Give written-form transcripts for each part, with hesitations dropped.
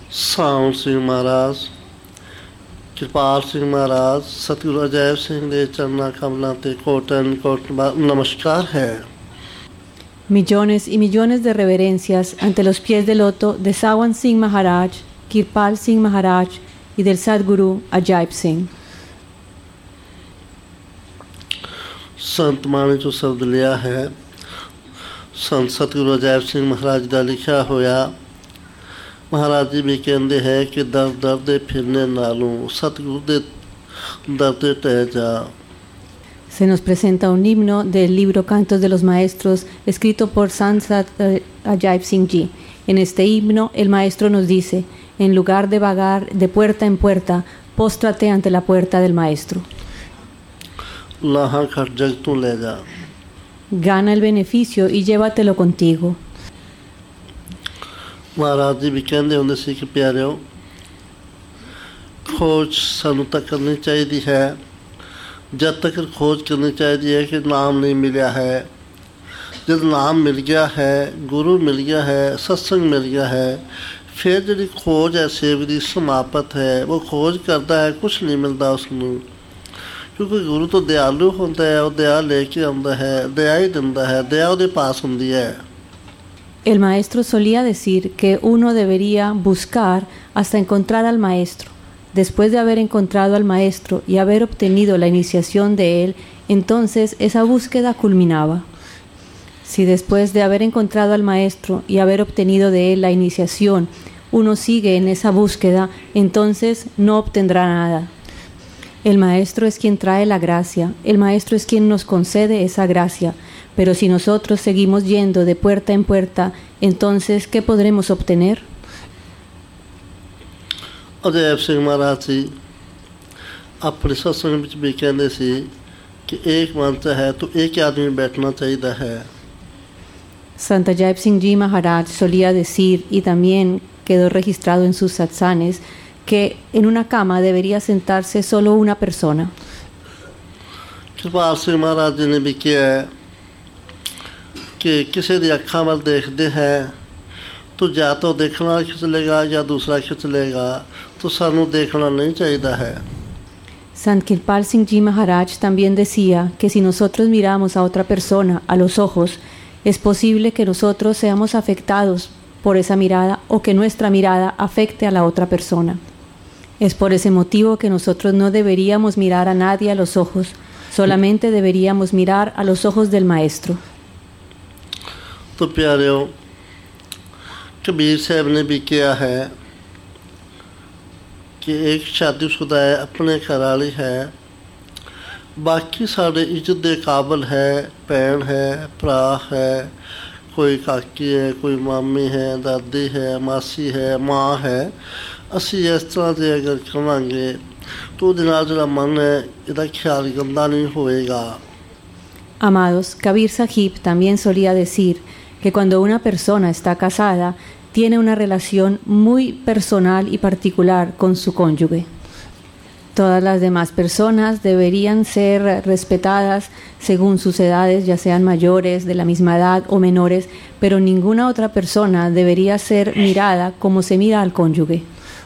Sound Singh Maharaj, Kirpal Singh Maharaj, Satguru Ajaib Singh de Charna Kamla te Kotan Namaskar hai. Millones y millones de reverencias ante los pies del loto de Sawan Singh Maharaj, Kirpal Singh Maharaj y del Sadguru Ajaib Singh. संत माने जो शब्द लिया है संत सतगुरु अजैब सिंह महाराज का लिखा होया महाराज जी भी कहते हैं कि दर दर दे फिरने नालों सतगुरु दे दर दे टह जा. Se nos presenta un himno del libro Cantos de los Maestros, escrito por Sant Ajaib Singh Ji. En este himno, el maestro nos dice: en lugar de vagar de puerta en puerta, póstrate ante la puerta del maestro. लाहा खट जग तू ले जा. Gana el beneficio y llévatelo contigo. महाराज जी भी कहते होंगे सी कि प्यारिओ खोज सानू तक करनी चाहिए है. जब तक खोज करनी चाहिए है कि नाम नहीं मिला है. जब नाम मिल गया है, गुरु मिल गया है, सत्संग मिल गया है, फिर जी खोज है सेवक की समाप्त है. वो खोज करता है, कुछ नहीं मिलता उसनू, क्योंकि गुरु तो दयालु होता है, वो दया लेके आता है, दया ही दिंदा है, दया उसके पास होती है. El maestro solía decir que uno debería buscar hasta encontrar al maestro. Después de haber encontrado al maestro y haber obtenido la iniciación de él, entonces esa búsqueda culminaba. Si después de haber encontrado al maestro y haber obtenido de él la iniciación, uno sigue en esa búsqueda, entonces no obtendrá nada. El maestro es quien trae la gracia, el maestro es quien nos concede esa gracia, pero si nosotros seguimos yendo de puerta en puerta, entonces ¿qué podremos obtener? Ajaib सिंह महाराज जी अपने सत्संग में भी कहते सी कि एक मंच है तो एक आदमी बैठना चाहिए है. Sant Ajaib Singh Ji Maharaj solía decir, y también quedó registrado en sus satsanes, que en una cama debería sentarse solo una persona. कृपाल सिंह महाराज जी ने भी किया है कि किसी की अखा वाल देखते हैं तो या तो देखना खिंच लेगा या दूसरा खिंच लेगा, तो सानू देखना नहीं चाहिए है. Sant Kirpal Singh Ji Maharaj también decía que si nosotros miramos a otra persona a los ojos, es posible que nosotros seamos afectados por esa mirada o que nuestra mirada afecte a la otra persona. Es por ese motivo que nosotros no deberíamos mirar a nadie a los ojos, solamente deberíamos mirar a los ojos del maestro. तो प्यारियों कबीर साहब ने भी किया है कि एक शादीशुदा है, अपने घर वाली है, बाकी सारे इज्जत के काबिल है, भैन है, भरा है, कोई काकी है, कोई मामी है, दादी है, मासी है, माँ है. असी इस तरह से अगर करेंगे तो जो मन है इसका ख्याल गंदा नहीं होएगा. Amados, Kabir Sahib también solía decir que cuando una persona está casada, tiene una relación muy personal y particular con su cónyuge. Todas las demás personas deberían ser respetadas según sus edades, ya sean mayores, de la misma edad o menores, pero ninguna otra persona debería ser mirada como se mira al cónyuge.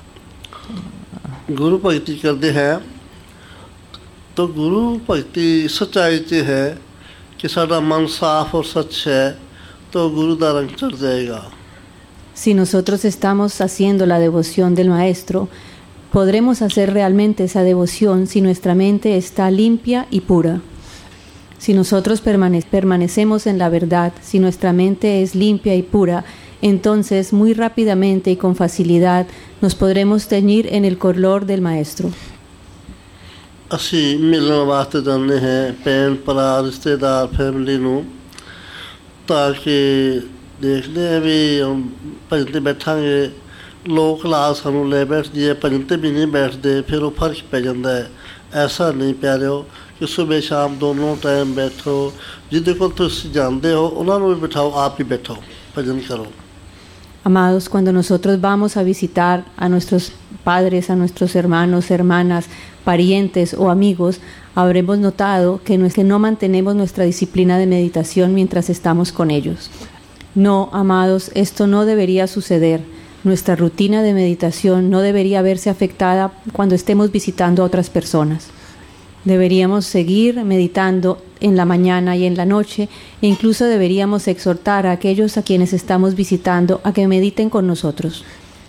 गुरु भक्ति करते हैं तो गुरु भक्ति सच्चाई से है कि साड़ा मन साफ और सच है तो गुरु का रंग चढ़ जाएगा. Si nosotros estamos haciendo la devoción del maestro, podremos hacer realmente esa devoción si nuestra mente está limpia y pura. Si nosotros permanecemos en la verdad, si nuestra mente es limpia y pura, entonces muy rápidamente y con facilidad nos podremos teñir en el color del maestro. असी मिलने वास्ते जाने हैं भैन भरा रिश्तेदार फैमिली नू ताकि देखते हैं भी भजन ते बैठांगे लोग ला सानू ले बैठ दिए भजन ते भी नहीं बैठते फिर वो फर्क पै जाता है. ऐसा नहीं प्यारे हो कि सुबह शाम दोनों टाइम बैठो, जिदे को तुम जानते हो उन्होंने भी बिठाओ, आप ही बैठो, भजन करो. Amados, cuando nosotros vamos a visitar a nuestros padres, a nuestros hermanos, hermanas, parientes o amigos, habremos notado que no mantenemos nuestra disciplina de meditación mientras estamos con ellos. No, amados, esto no debería suceder. Nuestra rutina de meditación no debería verse afectada cuando estemos visitando a otras personas. Deberíamos seguir meditando en la mañana y en la noche, e incluso deberíamos exhortar a aquellos a quienes estamos visitando a que mediten con nosotros.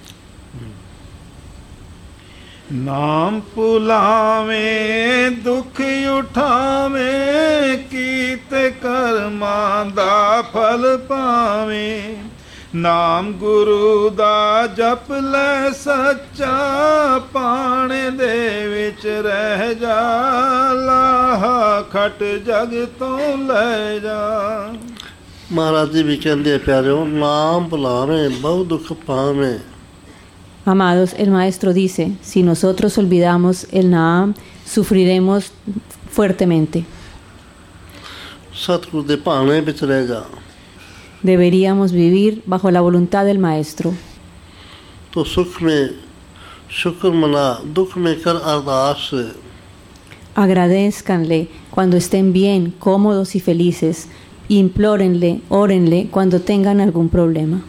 नाम पुलावे दुख उठावे कीत कर्मा दा फल पावे नाम गुरु दा जप ले सच्चा पाने दे विच रह जा लाहा खट जग तो ले जा। महाराज जी भी कहते प्यारे नाम बुलावे बहु दुख पावे। Amados, el Maestro dice, si nosotros olvidamos el Naam, sufriremos fuertemente. सतगुरु दे भाने विच रह जा। Deberíamos vivir bajo la voluntad del Maestro. तो सुख में शुक्र मना दुख में कर अरदास। Agradézcanle cuando estén bien, cómodos y felices. Implórenle, órenle cuando tengan algún problema.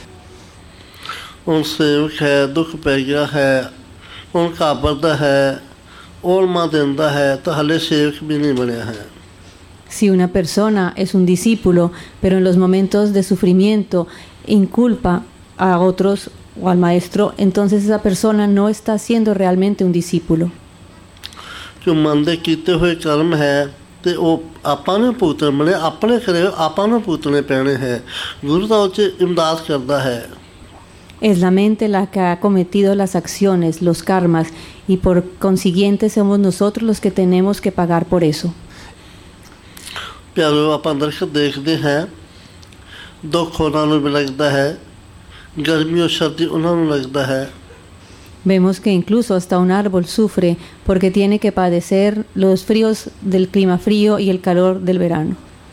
उनसे है दुख पै गया है उनका बरदा है ओलमा देंदा है तो हले सेवक भी नहीं बनया है। Si una persona es un discípulo, pero en los momentos de sufrimiento inculpa a otros o al maestro, entonces esa persona no está siendo realmente un discípulo. जो मन दे कीते हुए कर्म है ते ओ आपां ने भुगतने बने अपने करे आपां ने भुगतने पैने हैं। गुरु दा उच इमदाद करदा है। Es la mente la que ha cometido las acciones, los karmas, y por consiguiente somos nosotros los que tenemos que pagar por eso. प्यारो आप दरख्त देखते हैं दुख उन्होंने भी लगता है गर्मी और सर्दी उन्होंने लगता है। Vemos que incluso hasta un árbol sufre porque tiene que padecer los fríos del clima frío y el calor del verano.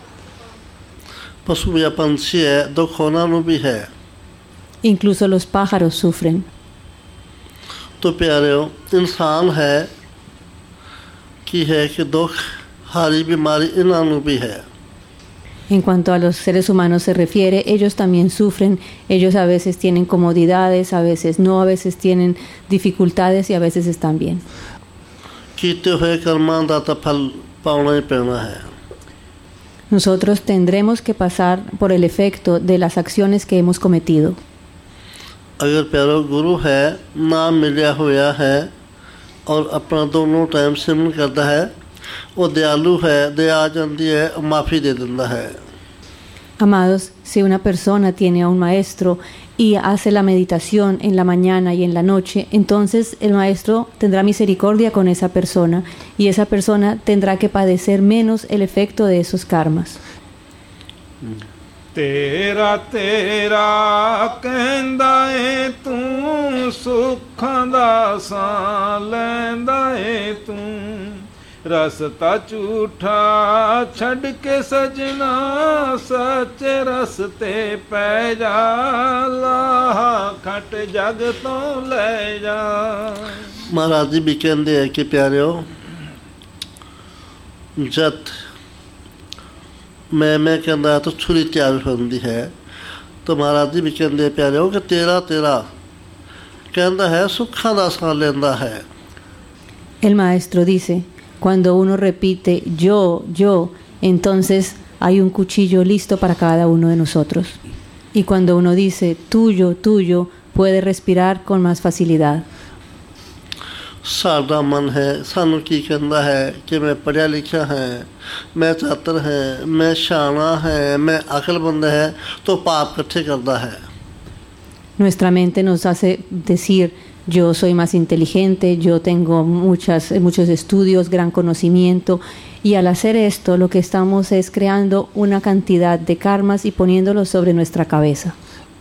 पशु या पंछी है दुख उन्होंने भी है। Incluso los pájaros sufren. तो प्यारो इंसान है कि दुख हारी बीमारी इन्होंने भी है। En cuanto a los seres humanos se refiere, ellos también sufren. Ellos a veces tienen comodidades, a veces no, a veces tienen dificultades y a veces están bien. कीते हुए कर्मां दा तां फल पाउणा ही पैना है। Nosotros tendremos que pasar por el efecto de las acciones que hemos cometido. अगर प्यारो गुरु है नाम मिलिया होया है और अपना दोनों टाइम सिमरन करता है वो दयालु है दया आ जाती है और माफ़ी दे देता है। Amados, si una persona tiene a un maestro y hace la meditación en la mañana y en la noche, entonces el maestro tendrá misericordia con esa persona y esa persona tendrá que padecer menos el efecto de esos karmas. तेरा तेरा कहंदा ए तू सुखां दा सां लैंदा ए तू रस्ता झूठा छड़ के सजना सच्चे रस्ते पै जा लाहा खट जग तो ले जा। महाराज जी भी कहते हैं कि प्यारे जत मैं कहता तो छुरी तैयार होती है तो महाराज जी भी कहते प्यारे हो कि तेरा तेरा कहता है सुखा दा सां लेंदा है। El maestro dice, cuando uno repite yo, entonces hay un cuchillo listo para cada uno de nosotros. Y cuando uno dice tuyo, tuyo, puede respirar con más facilidad. साडा मन है सानू की कहता है कि मैं पढ़िया लिखा है मैं चातर है मैं शाना है मैं अकलमंद है तो पाप इकट्ठे करता है। Nuestra mente nos hace decir yo soy más inteligente, yo tengo muchos estudios, gran conocimiento, y al hacer esto lo que estamos es creando una cantidad de karmas y poniéndolos sobre nuestra cabeza.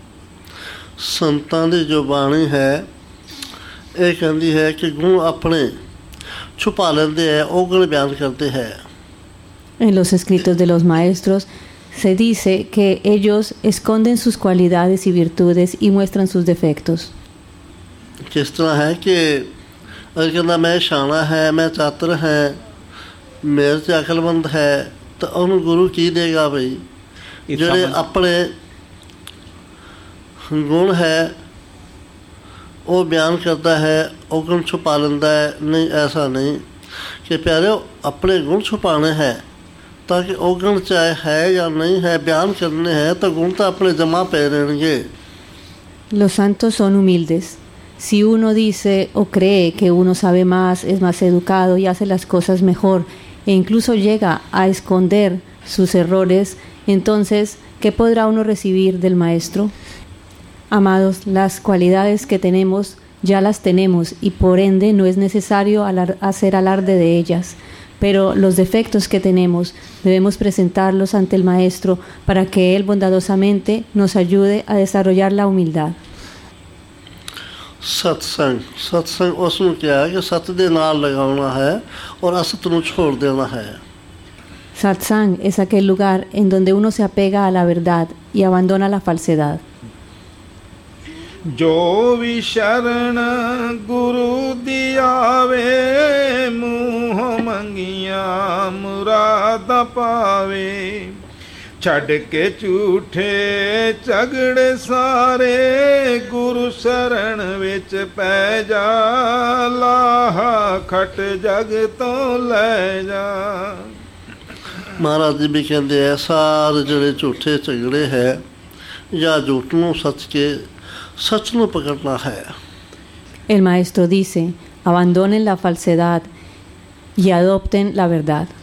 संतां दी जो बाणी है ये कहती है कि गुण अपने छुपा लेंदे है ओ गुण बयान करते हैं। En los escritos de los maestros se dice que ellos esconden sus cualidades y virtudes y muestran sus defectos. किस तरह है कि अगर कहता मैं शाना है मैं चातर है मेरे से अकलमंद है तो उन्होंने गुरु की देगा भाई जेड़े अपने गुण है वो बयान करता है औगुण छुपा लेंदा है। नहीं, ऐसा नहीं कि प्यारे अपने गुण छुपाने हैं ताकि औगुण चाहे है या नहीं है बयान करने हैं तो गुण तो अपने जमा पे रहेंगे। Los santos son humildes. Si uno dice o cree que uno sabe más, es más educado y hace las cosas mejor, e incluso llega a esconder sus errores, entonces, ¿qué podrá uno recibir del Maestro? Amados, las cualidades que tenemos ya las tenemos y por ende no es necesario hacer alarde de ellas. Pero los defectos que tenemos debemos presentarlos ante el Maestro para que Él bondadosamente nos ayude a desarrollar la humildad. सत्संग उसमें क्या है कि सत्य दे नाल लगाना है और असत नूं छोड़ देना है। Satsang es aquel lugar en donde uno se apega a la verdad y abandona la falsedad. ਜੋ ਵੀ ਸ਼ਰਨ ਗੁਰੂ ਦੀ ਆਵੇ ਮੂੰਹ ਮੰਗੀਆਂ ਮੁਰਾਦਾਂ ਪਾਵੇ ਛੱਡ ਕੇ ਝੂਠੇ ਝਗੜੇ ਸਾਰੇ ਗੁਰੂ ਸ਼ਰਨ ਵਿੱਚ ਪੈ ਜਾ ਲਾਹਾ ਖਟ ਜਗ ਤੋਂ ਲੈ ਜਾ। महाराज जी भी कहते हैं सारे जड़े झूठे झगड़े है या झूठ नूं सच के सच नूं पकड़ना है। El Maestro dice, abandonen la falsedad y adopten la verdad.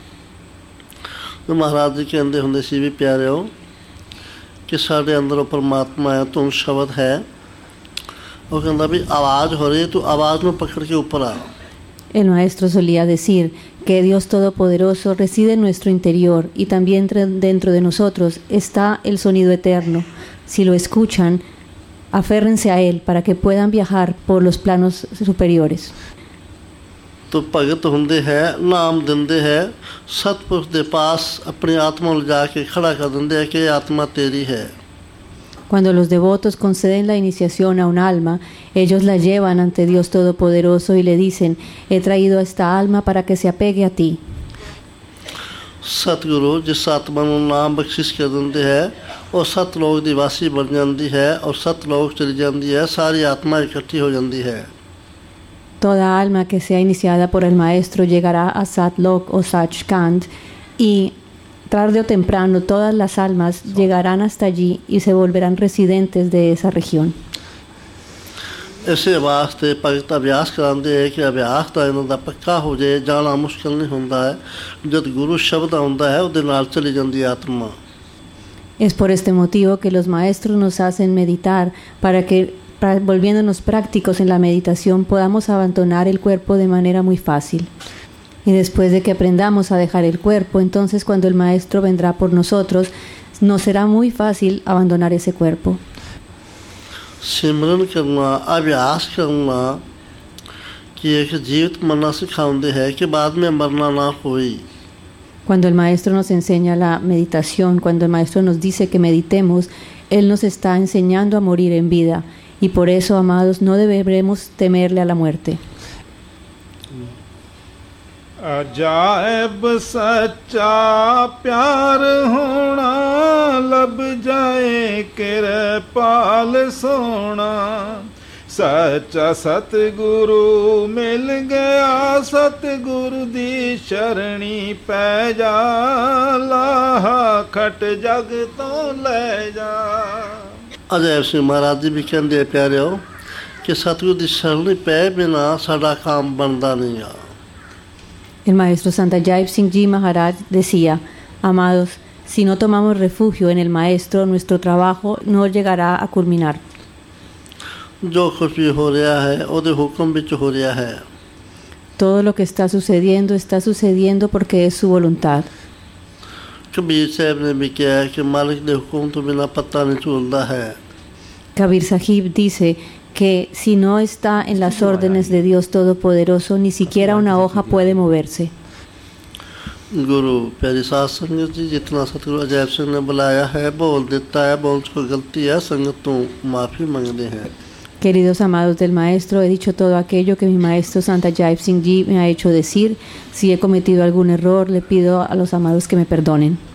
तो महाराज जी कहते होंगे सी भी प्यारे हो कि साढ़े अंदरों परमात्मा है तुम शब्द है वो कहता भी आवाज़ हो रही है तो आवाज़ में पकड़ के ऊपर आ। El Maestro solía decir que Dios Todopoderoso reside en nuestro interior y también dentro de nosotros está el sonido eterno. Si lo escuchan, aférrense a Él para que puedan viajar por los planos superiores. तो भगत होंदे है नाम दिंदे है सतपुरुष दे पास अपनी आत्मा ले जाके खड़ा कर दिंदे है कि आत्मा तेरी है। Cuando los devotos conceden la iniciación a un alma, ellos la llevan ante Dios Todopoderoso y le dicen, he traído a esta alma para que se apegue a ti. सतगुरु जिस आत्मा ਨੂੰ ਨਾਮ ਬਖਸ਼ਿਸ਼ ਕਰ ਦਿੰਦੇ ਹੈ ਉਹ ਸਤਲੋਕ ਦੀ ਵਾਸੀ ਬਣ ਜਾਂਦੀ ਹੈ और सतलोक चली जाती है सारी आत्मा इकट्ठी हो जाती है। Toda alma que sea iniciada por el Maestro llegará a Satlok o Sachkhand y tarde o temprano todas las almas llegarán hasta allí y se volverán residentes de esa región. ਇਸੇ ਵਾਸਤੇ ਭਗਤ ਅਭਿਆਸ ਕਰਾਉਂਦੇ ਹੈ ਕਿ ਅਭਿਆਸ ਤਾਂ ਇਹਨਾਂ ਦਾ ਪੱਕਾ ਹੋ ਜਾਏ ਜਾਣਾ ਮੁਸ਼ਕਲ ਨਹੀਂ ਹੁੰਦਾ ਹੈ ਜਦ ਗੁਰੂ ਸ਼ਬਦ ਆਉਂਦਾ ਹੈ ਉਹਦੇ ਨਾਲ ਚਲੀ ਜਾਂਦੀ ਆਤਮਾ। Es por este motivo que los maestros nos hacen meditar para que volviéndonos prácticos en la meditación podamos abandonar el cuerpo de manera muy fácil. Y después de que aprendamos a dejar el cuerpo, entonces cuando el Maestro vendrá por nosotros, nos será muy fácil abandonar ese cuerpo. सिमरन करना अभ्यास करना कि एक जीवित मरना सिखाते हैं कि बाद में मरना ना होई। Cuando el Maestro nos enseña la meditación, cuando el Maestro nos dice que meditemos, Él nos está enseñando a morir en vida. Y por eso, amados, no deberemos temerle a la muerte. अजायब सच्चा प्यार होना लब जाए किरपाल सोना सच्चा सतगुरु मिल गया सतगुरु दी शरणी पै जा लाहा खट जग तो ले जा। अजय सिंह महाराज जी भी कहते प्यारे हो कि सतगुरु दी शरणी पै बिना साडा काम बनदा नहीं आ। El Maestro Santayip Singh Ji Maharaj decía, amados, si no tomamos refugio en el Maestro, nuestro trabajo no llegará a culminar. जो कुछ भी हो रहा है ਉਹਦੇ ਹੁਕਮ ਵਿੱਚ ਹੋ ਰਿਹਾ ਹੈ। Todo lo que está sucediendo porque es su voluntad. Kabir साहब ने भी किया है कि मालिक ਦੇ ਹੁਕਮ ਤੋਂ ਬਿਨਾ ਪੱਤਾ ਨਹੀਂ ਝੂਲਦਾ ਹੈ। Kabir Sahib dice que si no está en las órdenes de Dios Todopoderoso, ni siquiera una hoja puede moverse. गुरु प्यारी साध संगत जी जितना सतगुरु अजैब सिंह ने बुलाया है बोल देता है बोल को गलती है संगत तो माफ़ी मांगते हैं। Queridos amados del Maestro, he dicho todo aquello que mi Maestro Santayip Singh Ji me ha hecho decir. Si he cometido algún error, le pido a los amados que me perdonen.